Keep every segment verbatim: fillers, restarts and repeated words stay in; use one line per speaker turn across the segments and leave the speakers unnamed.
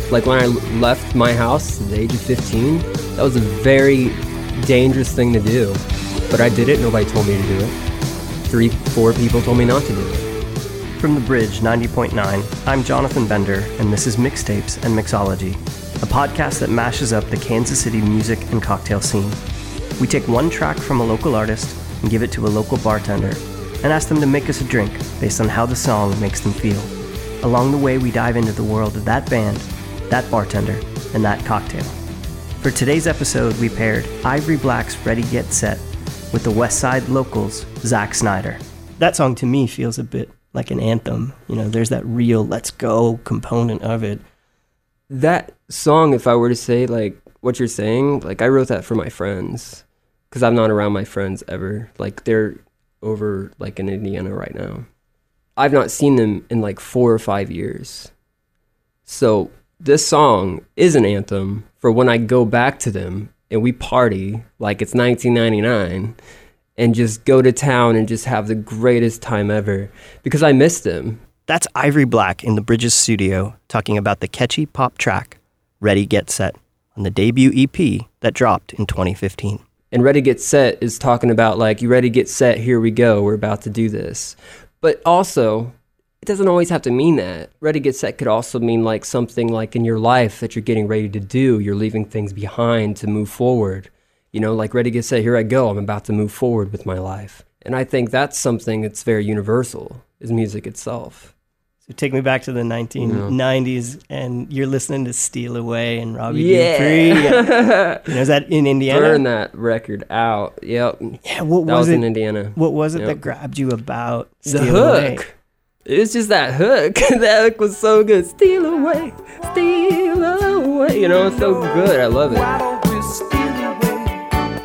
Like when I left my house at the age of fifteen, that was a very dangerous thing to do. But I did it, nobody told me to do it. Three, four people told me not to do it.
From The Bridge ninety point nine, I'm Jonathan Bender, and this is Mixtapes and Mixology, a podcast that mashes up the Kansas City music and cocktail scene. We take one track from a local artist and give it to a local bartender, and ask them to make us a drink based on how the song makes them feel. Along the way, we dive into the world of that band, that bartender, and that cocktail. For today's episode, we paired Ivory Black's Ready Get Set with the West Side Locals' Zack Snyder. That song to me feels a bit like an anthem. You know, there's that real let's go component of it.
That song, if I were to say like what you're saying, like I wrote that for my friends because I'm not around my friends ever. Like they're over like in Indiana right now. I've not seen them in like four or five years. So this song is an anthem for when I go back to them and we party like it's nineteen ninety-nine and just go to town and just have the greatest time ever because I miss them.
That's Ivory Black in the Bridges studio talking about the catchy pop track Ready Get Set on the debut E P that dropped in twenty fifteen.
And Ready Get Set is talking about like, you ready, get set, here we go, we're about to do this. But also, it doesn't always have to mean that. Ready, get set could also mean like something like in your life that you're getting ready to do. You're leaving things behind to move forward. You know, like ready, get set, here I go. I'm about to move forward with my life. And I think that's something that's very universal, is music itself.
So take me back to the nineteen nineties, yeah. And you're listening to Steal Away and Robbie
yeah.
Dupree. Yeah. You know, is that in Indiana?
Burn that record out. Yep.
Yeah, what
that
was,
was
it?
in Indiana.
What was it
yep.
that grabbed you about Steal
The hook.
Away?
It was just that hook. That hook was so good. Steal away, steal away. You know, it's so good. I love it.
Why don't we steal away?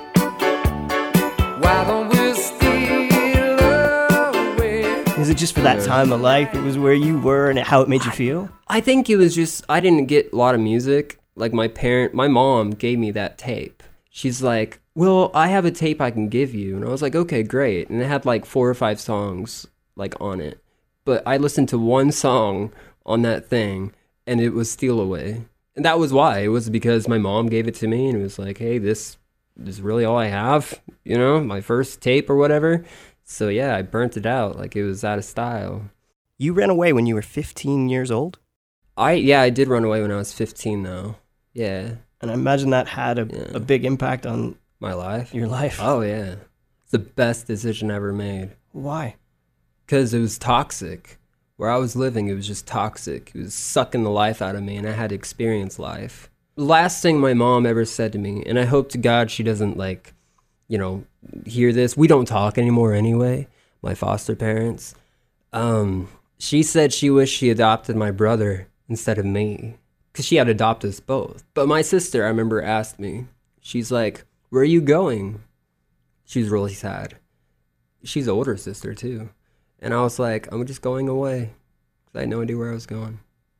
Why don't we steal away?
Is it just for that time of life? It was where you were and how it made you feel?
I think it was just, I didn't get a lot of music. Like my parent, my mom gave me that tape. She's like, well, I have a tape I can give you. And I was like, okay, great. And it had like four or five songs like on it. But I listened to one song on that thing, and it was Steal Away. And that was why. It was because my mom gave it to me, and it was like, hey, this, this is really all I have, you know, my first tape or whatever. So, yeah, I burnt it out like it was out of style.
You ran away when you were fifteen years old?
I Yeah, I did run away when I was fifteen, though. Yeah.
And I imagine that had a,
yeah.
a big impact on
my life.
Your life.
Oh, yeah. It's the best decision I ever made.
Why?
Because it was toxic. Where I was living, it was just toxic. It was sucking the life out of me, and I had to experience life. Last thing my mom ever said to me, and I hope to God she doesn't, like, you know, hear this. We don't talk anymore anyway, my foster parents. Um, she said she wished she adopted my brother instead of me, because she had adopted us both. But my sister, I remember, asked me, she's like, where are you going? She was really sad. She's an older sister, too. And I was like, I'm just going away because I had no idea where I was going.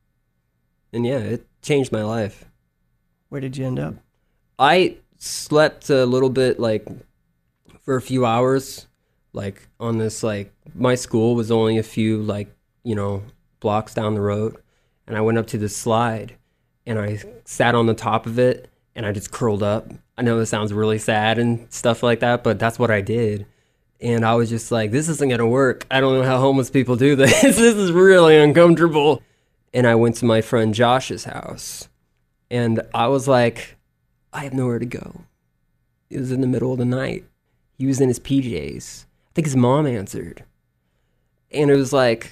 And yeah, it changed my life.
Where did you end up?
I slept a little bit, like, for a few hours, like, on this, like, my school was only a few, like, you know, blocks down the road. And I went up to this slide, and I sat on the top of it, and I just curled up. I know it sounds really sad and stuff like that, but that's what I did. And I was just like, this isn't going to work. I don't know how homeless people do this. This is really uncomfortable. And I went to my friend Josh's house. And I was like, I have nowhere to go. It was in the middle of the night. He was in his P Js. I think his mom answered. And it was like,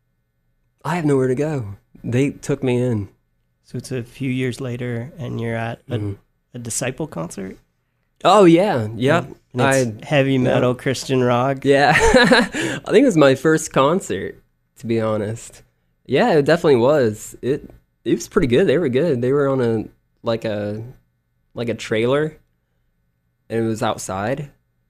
I have nowhere to go. They took me in.
So it's a few years later, and you're at a,
mm-hmm.
a Disciple concert?
Oh, yeah. Yep.
And it's I, heavy metal, yeah. Christian rock.
Yeah. I think it was my first concert, to be honest. Yeah, it definitely was. It it was pretty good. They were good. They were on a like a like a trailer, and it was outside.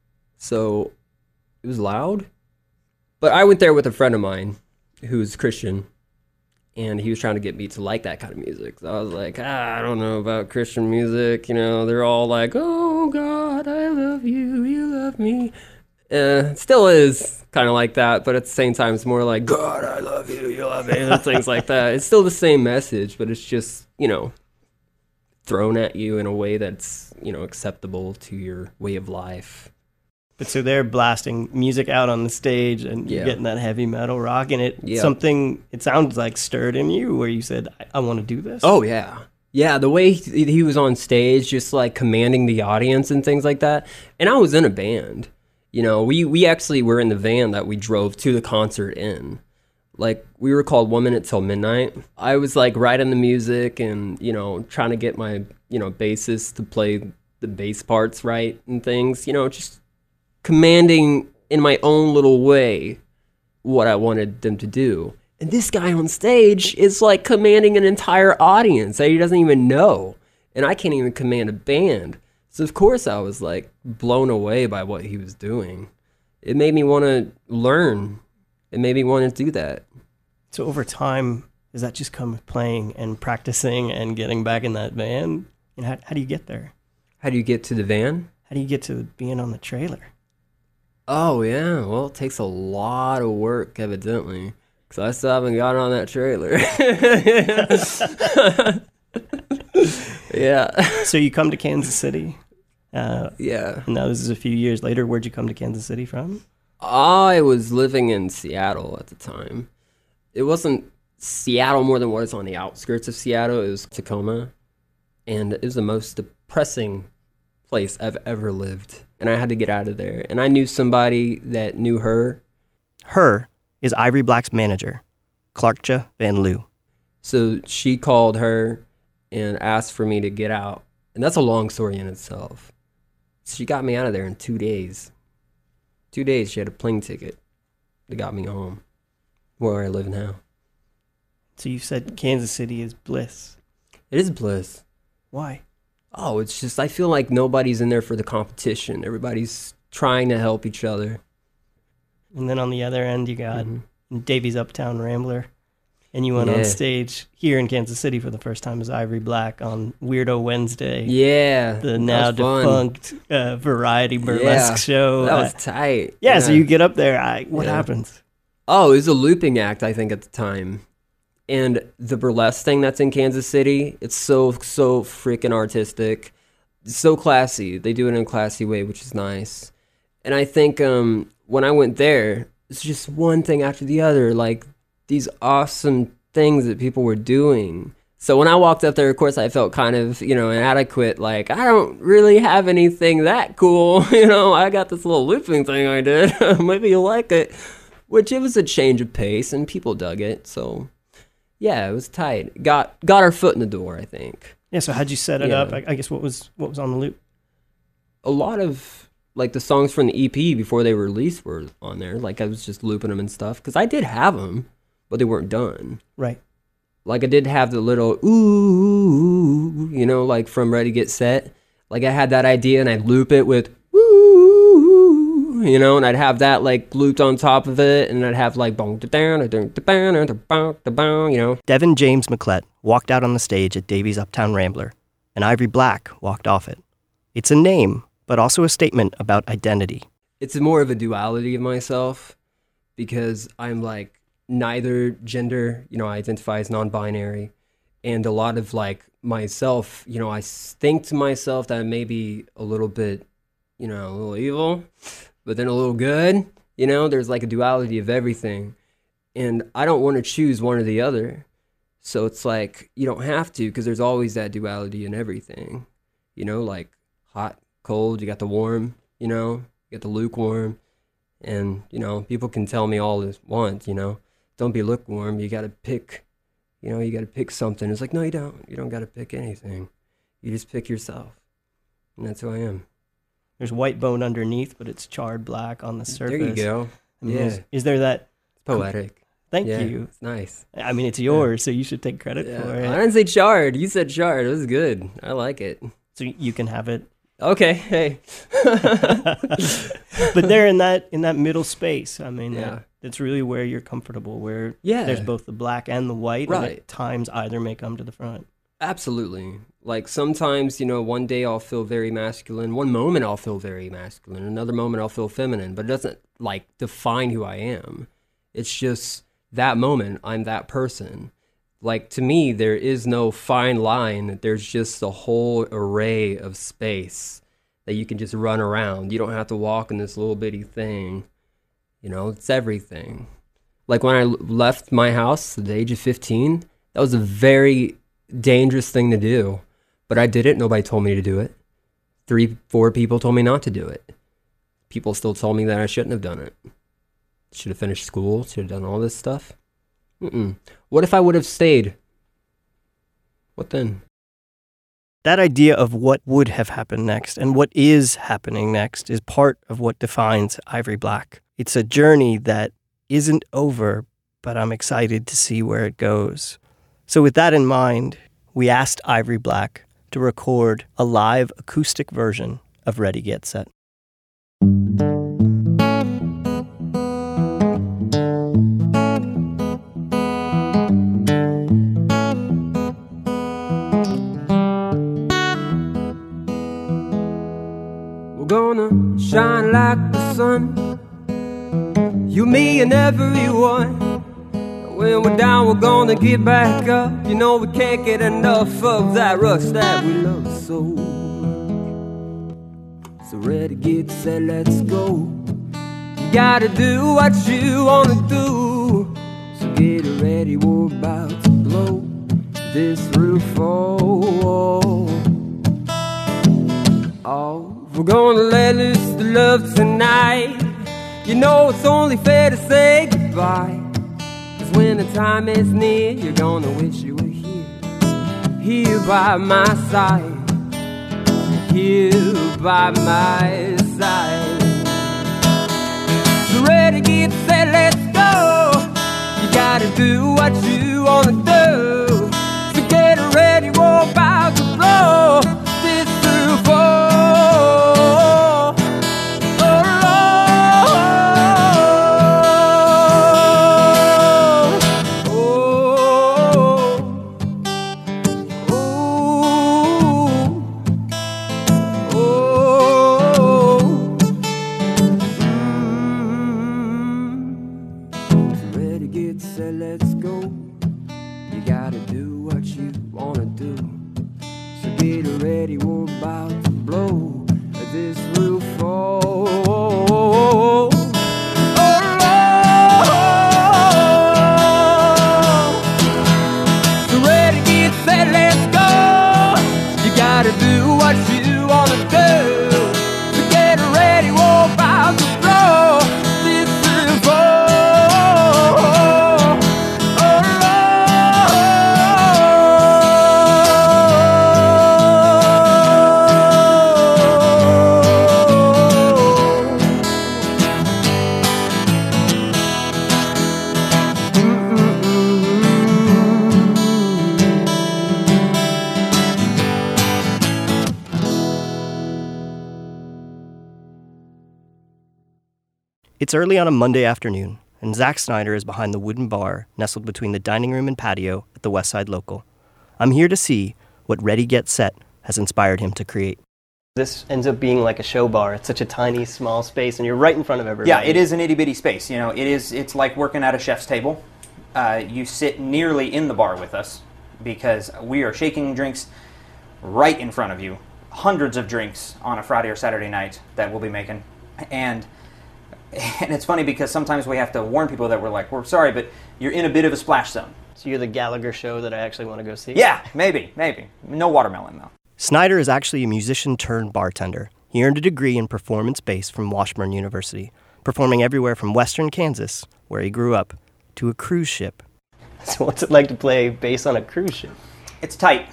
So it was loud. But I went there with a friend of mine who's Christian, and he was trying to get me to like that kind of music. So I was like, ah, I don't know about Christian music. You know, they're all like, oh, God, I love you. You love me. Uh, it still is kind of like that, but at the same time, it's more like, God, I love you, you love me, and things like that. It's still the same message, but it's just, you know, thrown at you in a way that's, you know, acceptable to your way of life.
But so they're blasting music out on the stage and
Yeah.
you're getting that heavy metal rock, and it
Yeah.
something, it sounds like stirred in you where you said, I, I want to do this.
Oh, yeah. Yeah, the way he, he was on stage, just like commanding the audience and things like that. And I was in a band. You know, we, we actually were in the van that we drove to the concert in. Like, we were called One Minute Till Midnight. I was, like, writing the music and, you know, trying to get my, you know, bassist to play the bass parts right and things. You know, just commanding in my own little way what I wanted them to do. And this guy on stage is, like, commanding an entire audience that he doesn't even know. And I can't even command a band. So, of course, I was, like, blown away by what he was doing. It made me want to learn. It made me want to do that.
So over time, does that just come with playing and practicing and getting back in that van? And how, how do you get there?
How do you get to the van?
How do you get to being on the trailer?
Oh, yeah. Well, it takes a lot of work, evidently. Because I still haven't gotten on that trailer. Yeah.
So you come to Kansas City. Uh,
Yeah.
and now this is a few years later. Where'd you come to Kansas City from?
I was living in Seattle at the time. It wasn't Seattle more than what is on the outskirts of Seattle. It was Tacoma. And it was the most depressing place I've ever lived. And I had to get out of there. And I knew somebody that knew her.
Her is Ivory Black's manager, Clarkja Van Loo.
So she called her and asked for me to get out. And that's a long story in itself. She got me out of there in two days. Two days, she had a plane ticket that got me home, where I live now.
So you said Kansas City is bliss.
It is bliss.
Why?
Oh, it's just, I feel like nobody's in there for the competition. Everybody's trying to help each other.
And then on the other end, you got
Mhm.
Davies Uptown Rambler. And you went
Yeah.
on stage here in Kansas City for the first time as Ivory Black on Weirdo Wednesday.
Yeah.
The
that
now
was fun.
defunct uh, variety burlesque
Yeah,
show.
That was
Uh,
tight.
yeah, so you get up there. I, what
Yeah.
happens?
Oh, it was a looping act, I think, at the time. And the burlesque thing that's in Kansas City, it's so, so freaking artistic. It's so classy. They do it in a classy way, which is nice. And I think um, when I went there, it's just one thing after the other, like these awesome things that people were doing. So when I walked up there, of course, I felt kind of, you know, inadequate. Like, I don't really have anything that cool. You know, I got this little looping thing I did. Maybe you'll like it. Which it was a change of pace, and people dug it. So, yeah, it was tight. Got got our foot in the door, I think.
Yeah, so how'd you set it
Yeah.
up? I, I guess what was what was on the loop?
A lot of, like, the songs from the E P before they were released were on there. Like, I was just looping them and stuff. Because I did have them, but they weren't done.
Right.
Like, I did have the little ooh, you know, like from Ready, Get, Set. Like, I had that idea, and I'd loop it with woo, you know, and I'd have that, like, looped on top of it, and I'd have, like, bong, da, down, da, da, da, da, da, da, da, you know.
Devin James McClett walked out on the stage at Davies Uptown Rambler, and Ivory Black walked off it. It's a name, but also a statement about identity.
It's more of a duality of myself, because I'm, like, neither gender, you know, I identify as non-binary, and a lot of, like, myself, you know, I think to myself that I may be a little bit, you know, a little evil, but then a little good, you know, there's like a duality of everything, and I don't want to choose one or the other, so it's like, you don't have to, because there's always that duality in everything, you know, like hot, cold, you got the warm, you know, you got the lukewarm, and, you know, people can tell me all they want, you know, don't be lukewarm, you got to pick, you know, you got to pick something. It's like, no, you don't. You don't got to pick anything. You just pick yourself. And that's who I am.
There's white bone underneath, but it's charred black on the surface.
There you go.
I mean,
Yeah.
is, is there that?
It's poetic.
Thank
Yeah,
you.
It's nice.
I mean, it's yours, so you should take credit
Yeah.
for
I
it.
didn't say charred. You said charred. It was good. I like it.
So you can have it.
Okay. Hey.
But they're in that in that middle space. I mean,
Yeah.
that, that's really where you're comfortable, where
Yeah.
there's both the black and the white, and
Right.
at times either may come to the front.
Absolutely. Like sometimes, you know, one day I'll feel very masculine. One moment I'll feel very masculine. Another moment I'll feel feminine. But it doesn't like define who I am. It's just that moment, I'm that person. Like to me, there is no fine line. There's just a whole array of space that you can just run around. You don't have to walk in this little bitty thing. You know, it's everything. Like when I l- left my house at the age of fifteen, that was a very dangerous thing to do. But I did it. Nobody told me to do it. Three, four people told me not to do it. People still told me that I shouldn't have done it. Should have finished school. Should have done all this stuff. Mm-mm. What if I would have stayed? What then?
That idea of what would have happened next and what is happening next is part of what defines Ivory Black. It's a journey that isn't over, but I'm excited to see where it goes. So with that in mind, we asked Ivory Black to record a live acoustic version of Ready, Get, Set.
We're gonna shine like the sun, you, me, and everyone. When we're down, we're gonna get back up. You know we can't get enough of that rush that we love so much. So ready, get set, let's go. You gotta do what you wanna do. So get ready, we're about to blow this roof. Oh, oh, we're gonna let loose the love tonight. You know it's only fair to say goodbye. When the time is near, you're gonna wish you were here, here by my side, here by my side. So ready, get set, let's go. You gotta do what you wanna do. So get ready, we're about to blow this roof. Oh, oh,
It's early on a Monday afternoon, and Zach Snyder is behind the wooden bar nestled between the dining room and patio at the Westside Local. I'm here to see what Ready, Get, Set has inspired him to create. This ends up being like a show bar. It's such a tiny, small space, and you're right in front of everybody.
Yeah, it is an itty-bitty space. You know, it is. It's like working at a chef's table. Uh, you sit nearly in the bar with us because we are shaking drinks right in front of you. Hundreds of drinks on a Friday or Saturday night that we'll be making. And and it's funny because sometimes we have to warn people that we're like, we're sorry, but you're in a bit of a splash zone.
So you're the Gallagher show that I actually want to go see?
Yeah, maybe, maybe. No watermelon, though.
Snyder is actually a musician turned bartender. He earned a degree in performance bass from Washburn University, performing everywhere from Western Kansas, where he grew up, to a cruise ship. So what's it like to play bass on a cruise ship?
It's tight,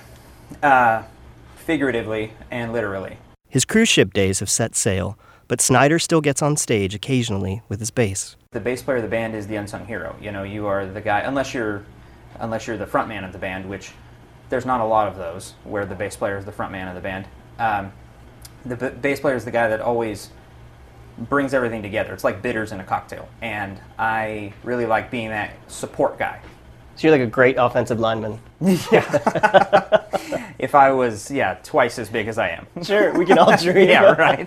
uh, figuratively and literally.
His cruise ship days have set sail, but Snyder still gets on stage occasionally with his bass.
The bass player of the band is the unsung hero. You know, you are the guy, unless you're, unless you're the front man of the band, which there's not a lot of those, where the bass player is the front man of the band. Um, the b- bass player is the guy that always brings everything together. It's like bitters in a cocktail, and I really like being that support guy.
So you're like a great offensive lineman.
Yeah. if I was, yeah, twice as big as I am.
Sure, we can all dream.
Yeah, right.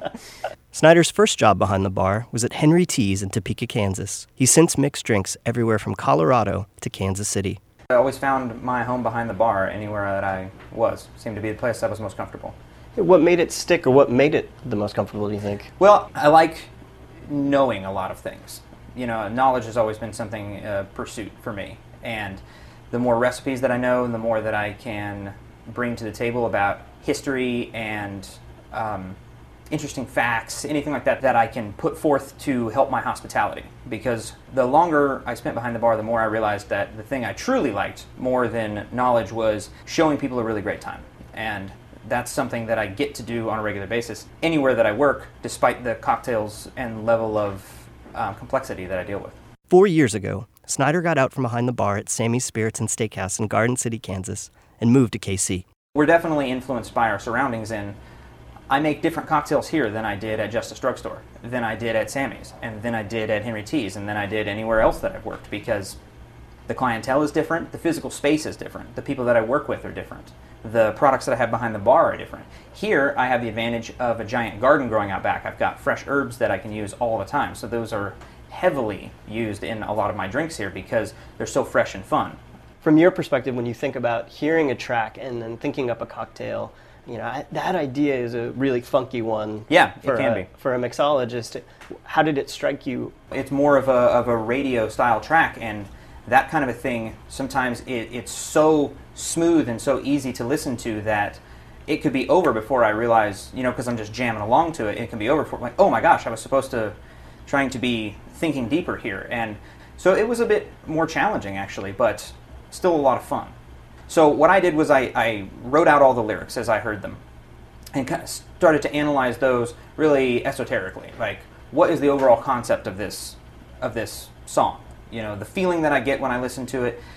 Snyder's first job behind the bar was at Henry T's in Topeka, Kansas. He's since mixed drinks everywhere from Colorado to Kansas City.
I always found my home behind the bar anywhere that I was. Seemed to be the place I was most comfortable.
What made it stick, or what made it the most comfortable, do you think?
Well, I like knowing a lot of things. You know, knowledge has always been something, uh, pursuit for me. And the more recipes that I know, the more that I can bring to the table about history and um, interesting facts, anything like that that I can put forth to help my hospitality. Because the longer I spent behind the bar, the more I realized that the thing I truly liked more than knowledge was showing people a really great time. And that's something that I get to do on a regular basis anywhere that I work, despite the cocktails and level of um, complexity that I deal with.
Four years ago, Snyder got out from behind the bar at Sammy's Spirits and Steakhouse in Garden City, Kansas, and moved to K C.
We're definitely influenced by our surroundings, and I make different cocktails here than I did at Justice Drugstore, than I did at Sammy's, and then I did at Henry T's, and then I did anywhere else that I've worked, because the clientele is different, the physical space is different, the people that I work with are different, the products that I have behind the bar are different. Here, I have the advantage of a giant garden growing out back. I've got fresh herbs that I can use all the time, so those are heavily used in a lot of my drinks here because they're so fresh and fun.
From your perspective, when you think about hearing a track and then thinking up a cocktail, you know, I, that idea is a really funky one.
Yeah,
for
it can
a,
be.
For a mixologist. How did it strike you?
It's more of a, of a radio style track, and that kind of a thing, sometimes it, it's so smooth and so easy to listen to that it could be over before I realize, you know, because I'm just jamming along to it, it can be over before, like, oh my gosh, I was supposed to, trying to be thinking deeper here. And so it was a bit more challenging, actually, but still a lot of fun. So what I did was I, I wrote out all the lyrics as I heard them and kind of started to analyze those really esoterically. Like, what is the overall concept of this of this song? You know, the feeling that I get when I listen to it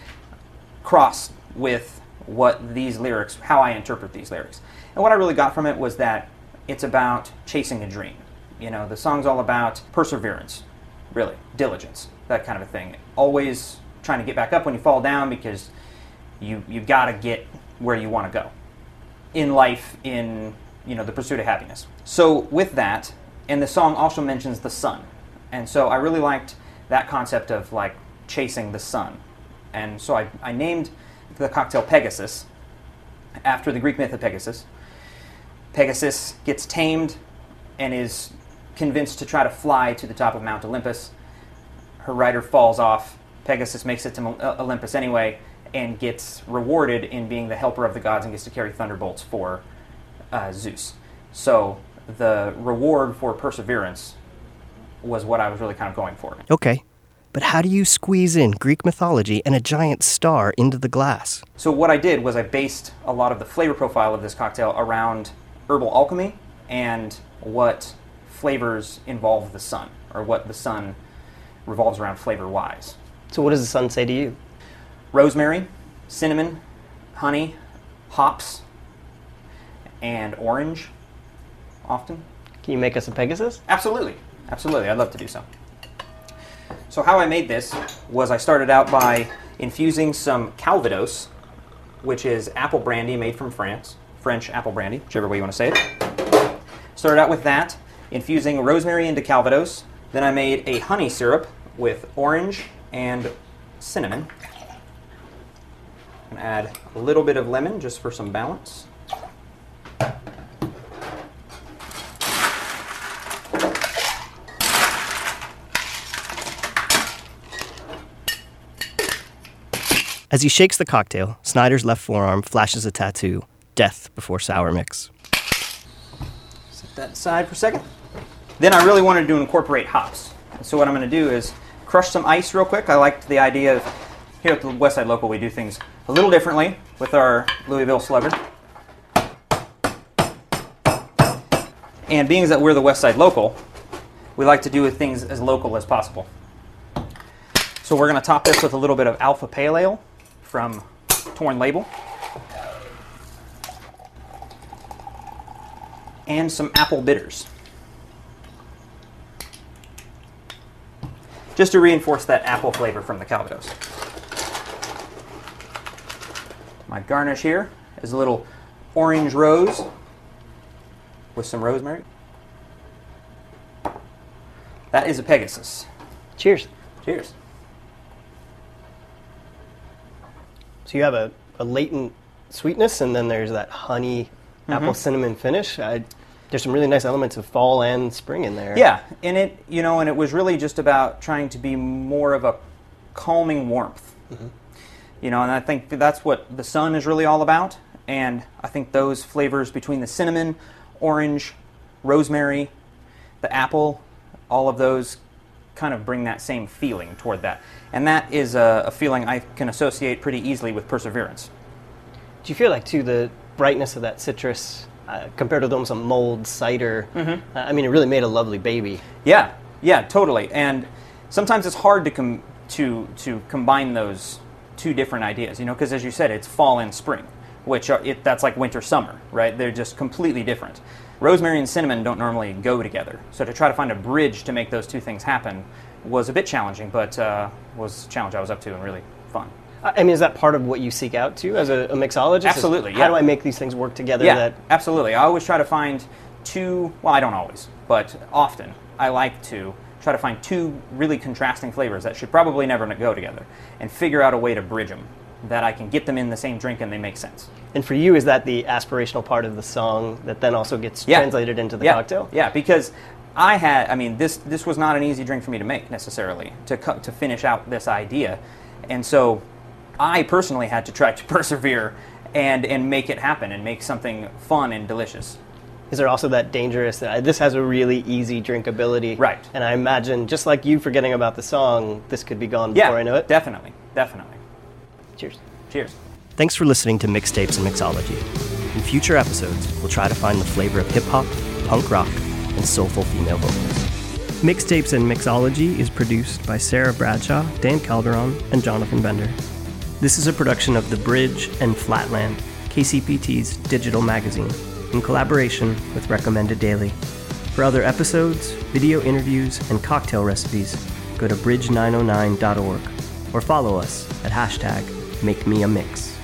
crossed with what these lyrics, how I interpret these lyrics. And what I really got from it was that it's about chasing a dream. You know, the song's all about perseverance, really, diligence, that kind of a thing. Always trying to get back up when you fall down because you you got to get where you want to go in life, in, you know, the pursuit of happiness. So with that, and the song also mentions the sun. And so I really liked that concept of like chasing the sun. And so I, I named the cocktail Pegasus after the Greek myth of Pegasus. Pegasus gets tamed and is convinced to try to fly to the top of Mount Olympus. Her rider falls off. Pegasus makes it to Olympus anyway and gets rewarded in being the helper of the gods and gets to carry thunderbolts for uh, Zeus. So the reward for perseverance was what I was really kind of going for.
Okay, but how do you squeeze in Greek mythology and a giant star into the glass?
So what I did was I based a lot of the flavor profile of this cocktail around herbal alchemy and what flavors involve the sun, or what the sun revolves around flavor-wise.
So what does the sun say to you?
Rosemary, cinnamon, honey, hops, and orange, often.
Can you make us a Pegasus?
Absolutely. Absolutely. I'd love to do so. So how I made this was I started out by infusing some Calvados, which is apple brandy made from France, French apple brandy, whichever way you want to say it. Started out with that, infusing rosemary into Calvados. Then I made a honey syrup with orange and cinnamon. And add a little bit of lemon just for some balance.
As he shakes the cocktail, Snyder's left forearm flashes a tattoo, Death Before Sour Mix.
Set that aside for a second. Then I really wanted to incorporate hops. So what I'm going to do is crush some ice real quick. I liked the idea of, here at the Westside Local, we do things a little differently with our Louisville Slugger. And being that we're the Westside Local, we like to do things as local as possible. So we're going to top this with a little bit of Alpha Pale Ale from Torn Label. And some apple bitters. Just to reinforce that apple flavor from the Calvados. My garnish here is a little orange rose with some rosemary. That is a Pegasus.
Cheers.
Cheers.
So you have a, a latent sweetness, and then there's that honey apple cinnamon finish. I, there's some really nice elements of fall and spring in there.
Yeah, and it, you know, and it was really just about trying to be more of a calming warmth. Mm-hmm. You know, and I think that's what the sun is really all about. And I think those flavors between the cinnamon, orange, rosemary, the apple, all of those kind of bring that same feeling toward that. And that is a, a feeling I can associate pretty easily with Perseverance.
Do you feel like, too, the brightness of that citrus uh, compared to almost a mulled cider, mm-hmm. uh, I mean, it really made a lovely baby.
Yeah, yeah, totally. And sometimes it's hard to com- to to combine those two different ideas, you know, because as you said, it's fall and spring, which are, it, that's like winter, summer, right? They're just completely different. Rosemary and cinnamon don't normally go together. So to try to find a bridge to make those two things happen was a bit challenging, but uh, was a challenge I was up to and really fun.
I mean, is that part of what you seek out to as a, a mixologist?
Absolutely,
Is,
yeah.
How do I make these things work together?
Yeah,
that
absolutely. I always try to find two, well, I don't always, but often I like to try to find two really contrasting flavors that should probably never go together and figure out a way to bridge them, that I can get them in the same drink and they make sense.
And for you, is that the aspirational part of the song that then also gets
Yeah.
translated into the
yeah.
cocktail?
Yeah, because I had, I mean, this this was not an easy drink for me to make necessarily, to co- to finish out this idea. And so I personally had to try to persevere and, and make it happen and make something fun and delicious.
Is there also that dangerous, that this has a really easy drinkability?
Right.
And I imagine, just like you forgetting about the song, this could be gone
Yeah,
before I know it?
definitely, definitely.
Cheers.
Cheers.
Thanks for listening to Mixtapes and Mixology. In future episodes, we'll try to find the flavor of hip-hop, punk rock, and soulful female vocals. Mixtapes and Mixology is produced by Sarah Bradshaw, Dan Calderon, and Jonathan Bender. This is a production of The Bridge and Flatland, K C P T's digital magazine, in collaboration with Recommended Daily. For other episodes, video interviews, and cocktail recipes, go to bridge nine oh nine dot org or follow us at hashtag MakeMeAMix.